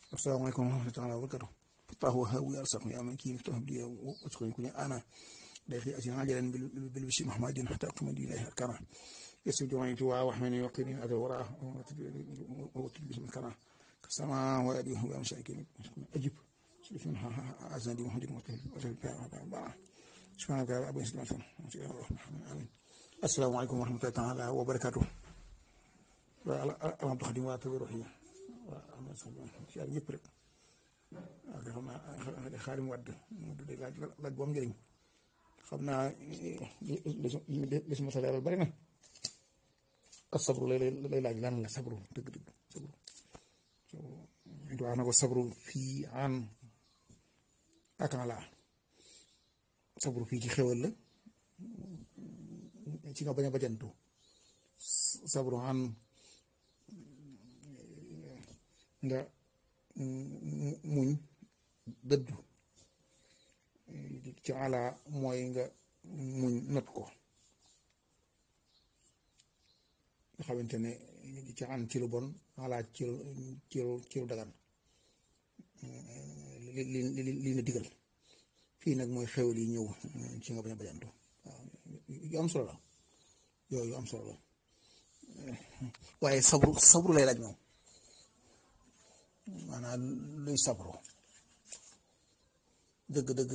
السلام عليكم ورحمة الله وبركاته. فتاه وهاب ويرزق يا من كي يفتح لي وادخل يكون أنا داخل أتي عاجلا بالبشر محمد حتى أقيم دين الله الكرام يسجد جمعي جوا وحمني وقيني أدى وراء وتلبس من كرام كسما وأبيه ومشاكل أجب سلفنا أزندي محمد وتل سبحانك يا أبو إسلام آمين. السلام عليكم ورحمة الله تعالى وبركاته. الحمد خديم واتبروحي وأنا سبحان شيء يبرك xam naa xaarim wadd day laaj bu am njëriñ xam naa li si mos a leeral bari na ak sabru lay laaj lan la sabru dëgg-dëgg sabru wax na ko sabru fii an akan la sabru fii ci xewal la ci nga bañ a bajantu sabru an nga muñ dëddu ci ala mooy nga muñ not ko nga xamante ne ci an ci lu bon ala ci lu dagan li na digal fii nag mooy xewal yi ñëw ci nga bañ a bajantu waaw yu am solo la yooyu am solo la waaye sabru lay laaj moom maanaam luy sabru dëgg-dëgg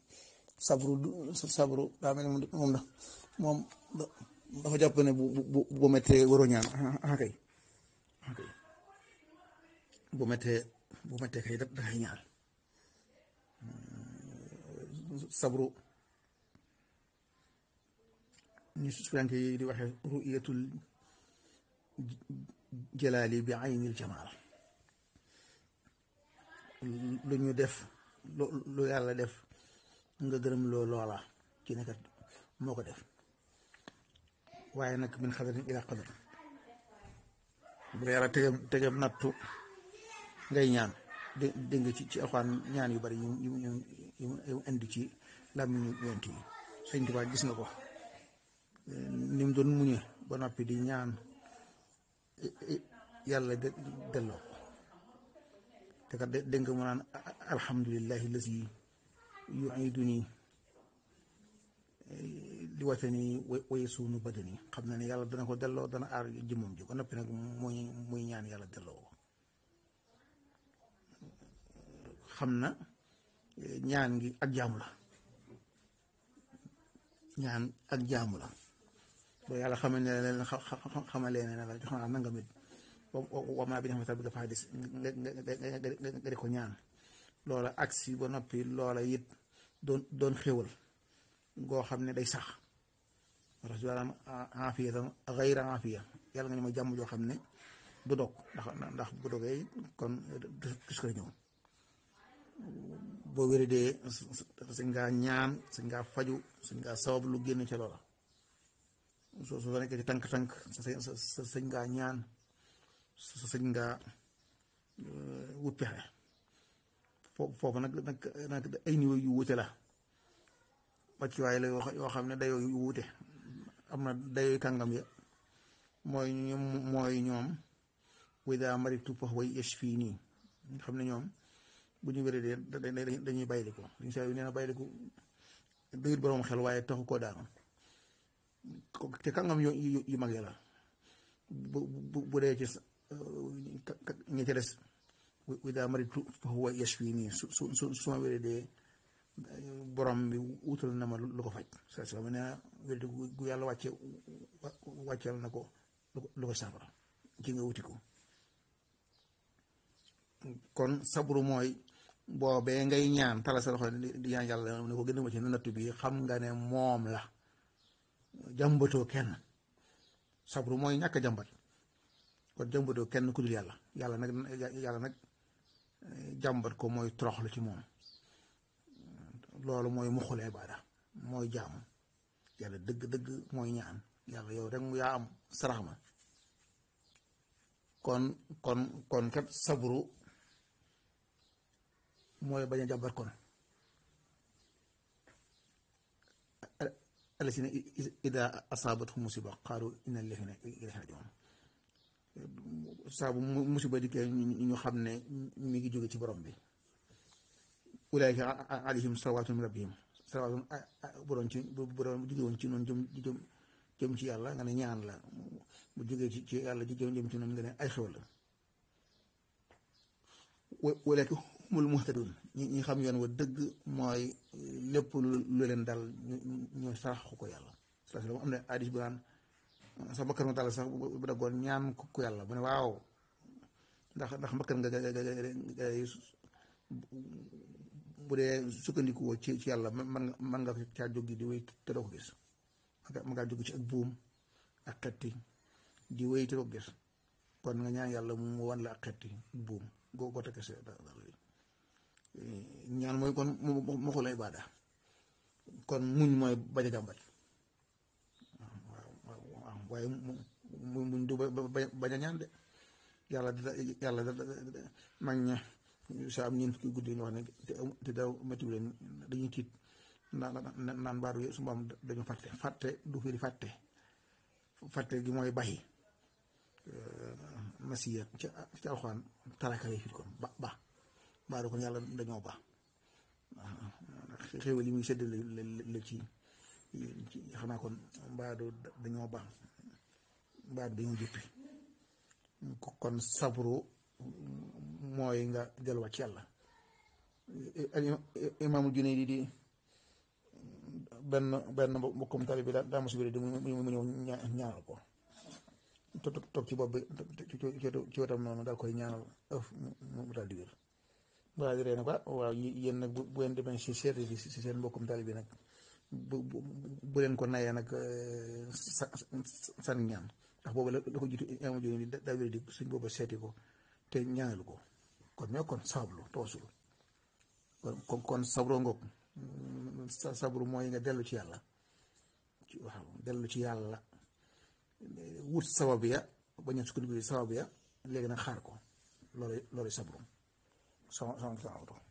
sabru daa mel ni moom dafa jàpp ne bu mettee waroo ñaan kay bu mettee kay dafay ñaan sabru ñu sufiyanke yi di waxee ru'yatul jalaali bi aynil jamaal lu ñu def lu yàlla def nga gërëm loola ci nekkat moo ko def waaye nag min xadarin ila qadar bu la yàlla tegem nattu ngay ñaan dégg nga ci alxuraan ñaan yu bari yu indi ci làmmiñu yonent yi Sëñ Tuubaa gis nga ko ni mu doon muñe ba noppi di ñaan yàlla delloo te kat dégg nga mu naan alhamdulillahi lazi yuiduni li watani way suunu badani xam na ne yàlla dana ko delloo dana aar jëmmam ji ba noppi nag muy ñaan yàlla delloo xam na ñaan gi ak jaamu la ñaan ak jaamu la ba yàlla xamal ne leen xamalee ne la jox naa nanga mit wamaa bi nga xamante ne dafa des nga di ko ñaan loola agsi ba noppi loola it doon xéwal goo xam ne day sax parce que maanaam aafiya tam xayra aafiya yàlla nga ñu ma jàmm joo xam ne du dog ndax bu dogee kon gis ko ñëw boo wéradee sañ ngaa ñaan sañ ngaa faju sañ ngaa sabab lu génn ca loola soo nekkee ci tànk sañ ngaa ñaan sañ ngaa wut pexe foofu nag ay niveau yu wuute la wàccuwaay la yoo xam ne dayoo yu wuute am na dayoo kàngam ya mooy ñoom wida maritu fa huwa yashfini nga xam ne ñoom bu ñu wéradee dañuy bayliku dañu saa yu nee na bayliku dëgër boroom xel waaye taxu koo daanu te kàngam yu mag ya la bu dee ci ñi ca des wida maritu fa huwa yashfini su ma wéradee borom bi wutal na ma lu ko faj sa ma ne wéradi gu yàlla wàcceel na ko lu ko saafara ci nga wuti ko kon sabru mooy boobee ngay ñaan tala sa loxo di ñaan yàlla ne ko gën a ma ci nattu bi xam nga ne moom la jàmbatoo kenn sabru mooy ñàkk a jàmbat kon jàmbatoo kenn ku dul yàlla nag jàmbat ko mooy toroxlu ci moom loolu mooy muxul ibaada mooy jaamu yàlla dëgg-dëgg mooy ñaan yàlla yow rek mu yaa am sarax ma kon kat sabru mooy bañ a jàmbat kon allasina ida asaabathum musiba qaalu inna lillahi wa inna ilayhi raji'un saa bu musiba dikkee ñu xam ne mi ngi jóge ci borom bi. ulaayka alayhim salawaatu min rabbihim salawaatu bu doon jóge woon ci noonu jëm ci yàlla nga ne ñaan la, bu jógee ci yàlla jëm ci noonu nga ne ay xewal la. ulaayka humul muhtadun ñi xam yoon wa dëgg mooy lépp lu leen dal ñu saraxu ko yàlla. am na hadis bu naan sa bakkan nga dal sax bu daggoon ñaan ko yàlla bu ne waaw ndax bakkan nga bu dee sukkandiku woo ci yàlla man nga caa jóg di wéy te doo ko gis, man ngaa jóg ci ak buum ak xetti di wéy te doo ko gis, kon nga ñaan yàlla mu wan la ak xetti buum goo te kese ñaan mooy kon mu xul ibaada, kon muñ mooy bañ a jàmbat. waaw waaye muñ du bañ a ñaan de. yàlla mag ña sa am ñeent fukki guddi ñu wax ne te daw métti leen dañuy tiit naan mbaaru su mbaam dañu fàtte du fi di fàtte gi mooy bàyyi masiya ci alxuraan taraka yi fit kon ba mbaaru kon yàlla dañoo ba xéwal yi muy séddale la ci xanaa kon mbaadu dañoo ba mbaadu dañoo jëppi kon sabru mooy nga delluwaat ci yàlla. Imaamul Junayd di benn mbokkum tali bi daa mos a di mu ñëw ñaanal ko toog ci bopp bi ci wetam noonu daal koy ñaanal mu daal di wér. mu daal di ree ne ko waaw yéen nag bu ngeen demee si seeti bi si seen mbokkum tali bi nag bu leen ko nayee nag san ñaan ndax boobu la ko jiitu Imaamul Junayd daa wér di suñ boobu seeti ko te ñaanalu ko. kon ñoo kon sablu toosul kon sabru ngoog sabru mooy nga dellu ci yàlla waaw dellu ci yàlla wut sabab ya bañ a sukkandiku sabab ya léegi nag xaar ko loolu sabru sama